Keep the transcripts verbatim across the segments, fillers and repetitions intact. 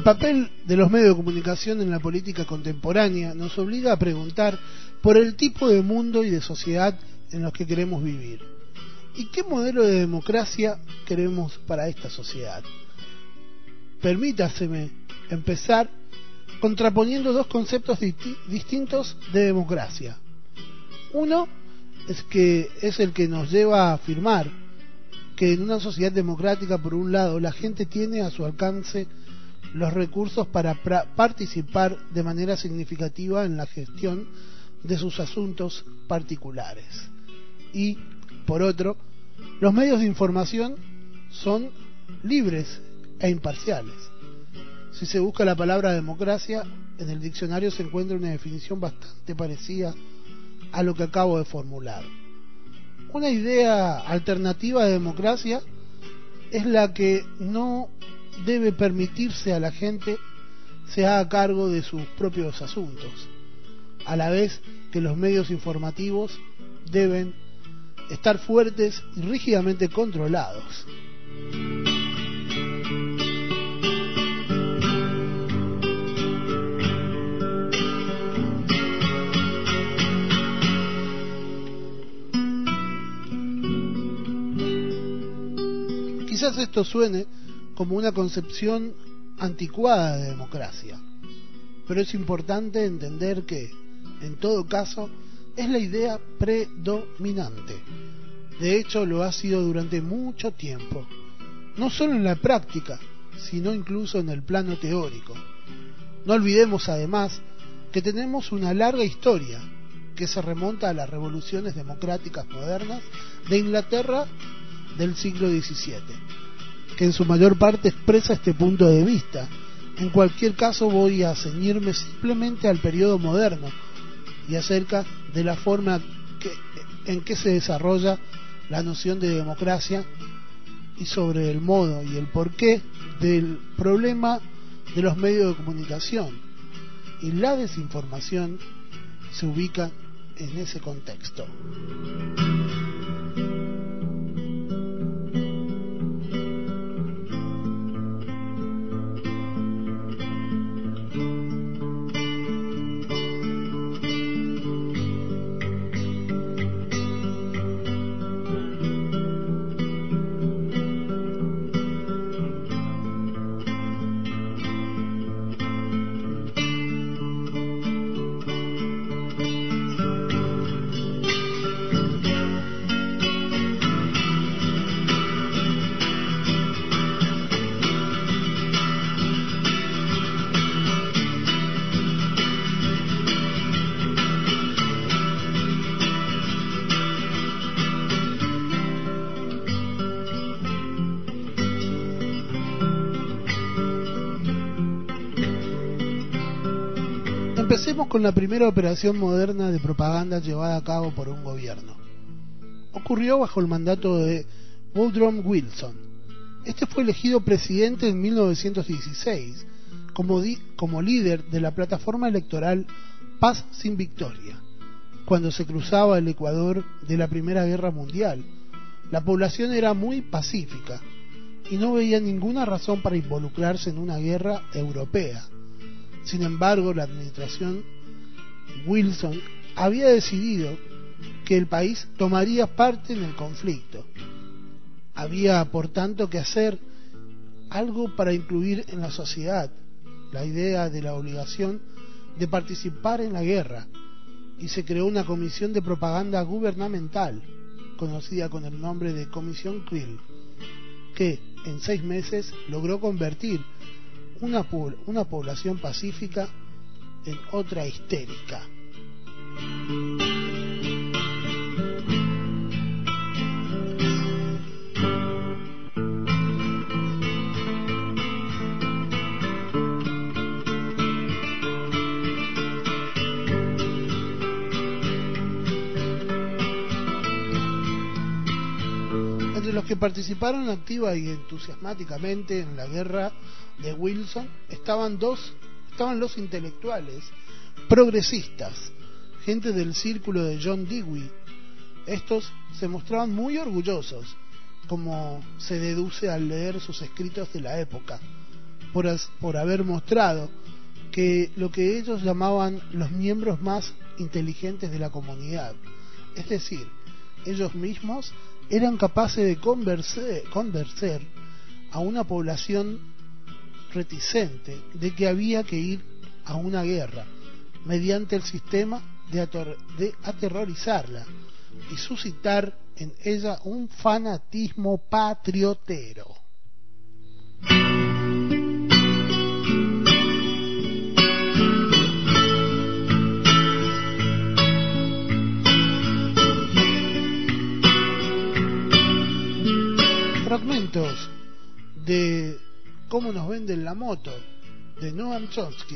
El papel de los medios de comunicación en la política contemporánea nos obliga a preguntar por el tipo de mundo y de sociedad en los que queremos vivir. ¿Y qué modelo de democracia queremos para esta sociedad? Permítaseme empezar contraponiendo dos conceptos disti- distintos de democracia. Uno es que es el que nos lleva a afirmar que en una sociedad democrática, por un lado, la gente tiene a su alcance los recursos para pra- participar de manera significativa en la gestión de sus asuntos particulares. Y, por otro, los medios de información son libres e imparciales. Si se busca la palabra democracia, en el diccionario se encuentra una definición bastante parecida a lo que acabo de formular. Una idea alternativa de democracia es la que no debe permitirse a la gente se haga cargo de sus propios asuntos, a la vez que los medios informativos deben estar fuertes y rígidamente controlados. Quizás esto suene como una concepción anticuada de democracia, pero es importante entender que, en todo caso, es la idea predominante. De hecho, lo ha sido durante mucho tiempo, no solo en la práctica, sino incluso en el plano teórico. No olvidemos además que tenemos una larga historia que se remonta a las revoluciones democráticas modernas de Inglaterra del siglo diecisiete, que en su mayor parte expresa este punto de vista. En cualquier caso, voy a ceñirme simplemente al periodo moderno y acerca de la forma que, en que se desarrolla la noción de democracia y sobre el modo y el porqué del problema de los medios de comunicación y la desinformación se ubica en ese contexto. Empecemos con la primera operación moderna de propaganda llevada a cabo por un gobierno. Ocurrió bajo el mandato de Woodrow Wilson. Este fue elegido presidente en mil novecientos dieciséis como, di- como líder de la plataforma electoral Paz sin Victoria, cuando se cruzaba el Ecuador de la Primera Guerra Mundial. La población era muy pacífica y no veía ninguna razón para involucrarse en una guerra europea. Sin embargo, la administración Wilson había decidido que el país tomaría parte en el conflicto. Había, por tanto, que hacer algo para incluir en la sociedad la idea de la obligación de participar en la guerra, y se creó una comisión de propaganda gubernamental, conocida con el nombre de Comisión Krill, que en seis meses logró convertir Una, una población pacífica en otra histérica. Entre los que participaron activa y entusiasmáticamente en la guerra de Wilson estaban dos estaban los intelectuales progresistas, gente del círculo de John Dewey. Estos se mostraban muy orgullosos, como se deduce al leer sus escritos de la época, por, as, por haber mostrado que lo que ellos llamaban los miembros más inteligentes de la comunidad, es decir, ellos mismos eran capaces de convencer, convencer a una población reticente de que había que ir a una guerra mediante el sistema de, ator de aterrorizarla y suscitar en ella un fanatismo patriotero. Fragmentos de Cómo nos venden la moto, de Noam Chomsky.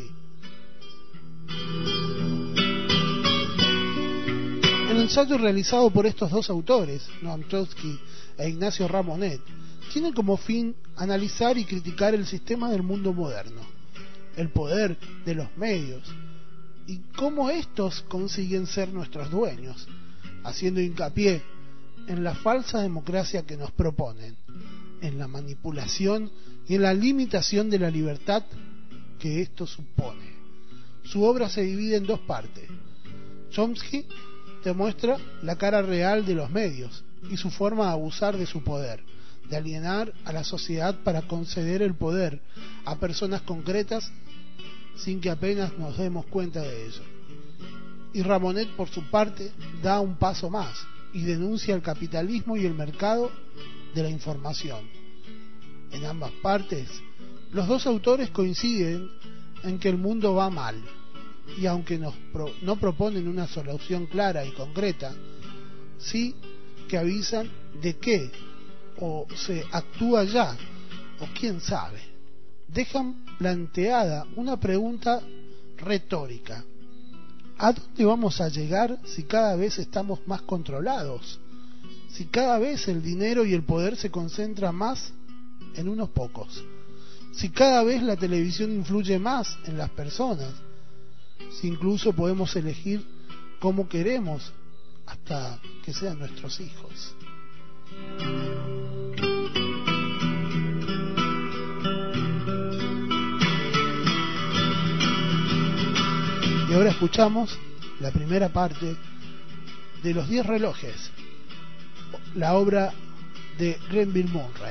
El ensayo realizado por estos dos autores, Noam Chomsky e Ignacio Ramonet, tiene como fin analizar y criticar el sistema del mundo moderno, el poder de los medios y cómo estos consiguen ser nuestros dueños, haciendo hincapié en la falsa democracia que nos proponen, en la manipulación y en la limitación de la libertad que esto supone. Su obra se divide en dos partes. Chomsky te muestra la cara real de los medios y su forma de abusar de su poder, de alienar a la sociedad para conceder el poder a personas concretas sin que apenas nos demos cuenta de ello. Y Ramonet, por su parte, da un paso más y denuncia el capitalismo y el mercado de la información. En ambas partes, los dos autores coinciden en que el mundo va mal, y aunque nos pro, no proponen una solución clara y concreta, sí que avisan de que o se actúa ya, o quién sabe. Dejan planteada una pregunta retórica: ¿a dónde vamos a llegar si cada vez estamos más controlados? Si cada vez el dinero y el poder se concentra más en unos pocos, si cada vez la televisión influye más en las personas, si incluso podemos elegir cómo queremos hasta que sean nuestros hijos. Y ahora escuchamos la primera parte de Los diez relojes, la obra de Grenville Murray.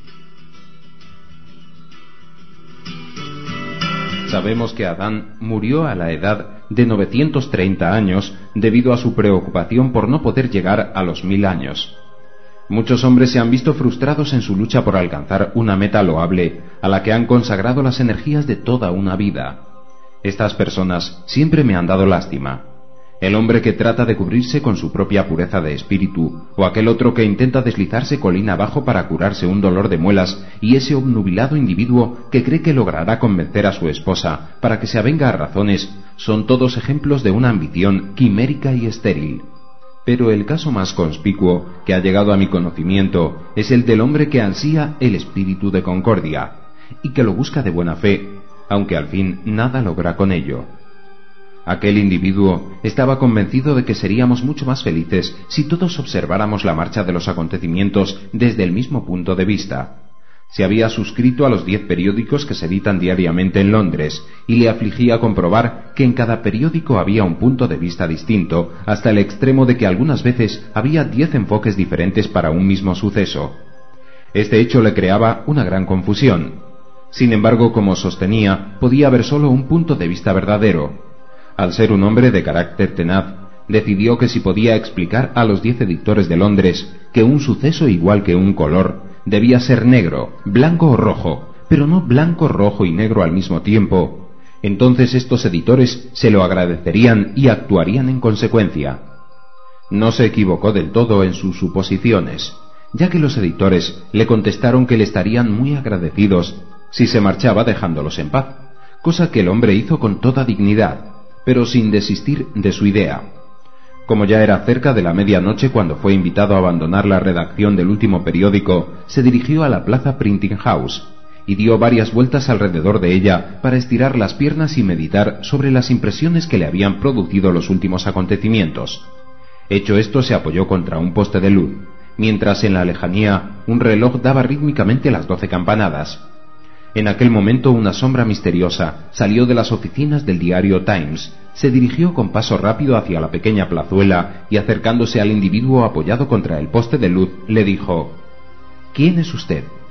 Sabemos que Adán murió a la edad de novecientos treinta años debido a su preocupación por no poder llegar a los mil años. Muchos hombres se han visto frustrados en su lucha por alcanzar una meta loable a la que han consagrado las energías de toda una vida. Estas personas siempre me han dado lástima. El hombre que trata de cubrirse con su propia pureza de espíritu, o aquel otro que intenta deslizarse colina abajo para curarse un dolor de muelas, y ese obnubilado individuo que cree que logrará convencer a su esposa para que se avenga a razones, son todos ejemplos de una ambición quimérica y estéril. Pero el caso más conspicuo que ha llegado a mi conocimiento es el del hombre que ansía el espíritu de concordia, y que lo busca de buena fe, aunque al fin nada logra con ello. Aquel individuo estaba convencido de que seríamos mucho más felices si todos observáramos la marcha de los acontecimientos desde el mismo punto de vista. Se había suscrito a los diez periódicos que se editan diariamente en Londres y le afligía comprobar que en cada periódico había un punto de vista distinto, hasta el extremo de que algunas veces había diez enfoques diferentes para un mismo suceso. Este hecho le creaba una gran confusión. Sin embargo, como sostenía, podía haber solo un punto de vista verdadero. Al ser un hombre de carácter tenaz, decidió que si podía explicar a los diez editores de Londres que un suceso igual que un color debía ser negro, blanco o rojo, pero no blanco, rojo y negro al mismo tiempo, entonces estos editores se lo agradecerían y actuarían en consecuencia. No se equivocó del todo en sus suposiciones, ya que los editores le contestaron que le estarían muy agradecidos si se marchaba dejándolos en paz, cosa que el hombre hizo con toda dignidad, pero sin desistir de su idea. Como ya era cerca de la medianoche cuando fue invitado a abandonar la redacción del último periódico, se dirigió a la plaza Printing House y dio varias vueltas alrededor de ella para estirar las piernas y meditar sobre las impresiones que le habían producido los últimos acontecimientos. Hecho esto, se apoyó contra un poste de luz, mientras en la lejanía un reloj daba rítmicamente las doce campanadas. En aquel momento una sombra misteriosa salió de las oficinas del diario Times, se dirigió con paso rápido hacia la pequeña plazuela y acercándose al individuo apoyado contra el poste de luz, le dijo: «¿Quién es usted?».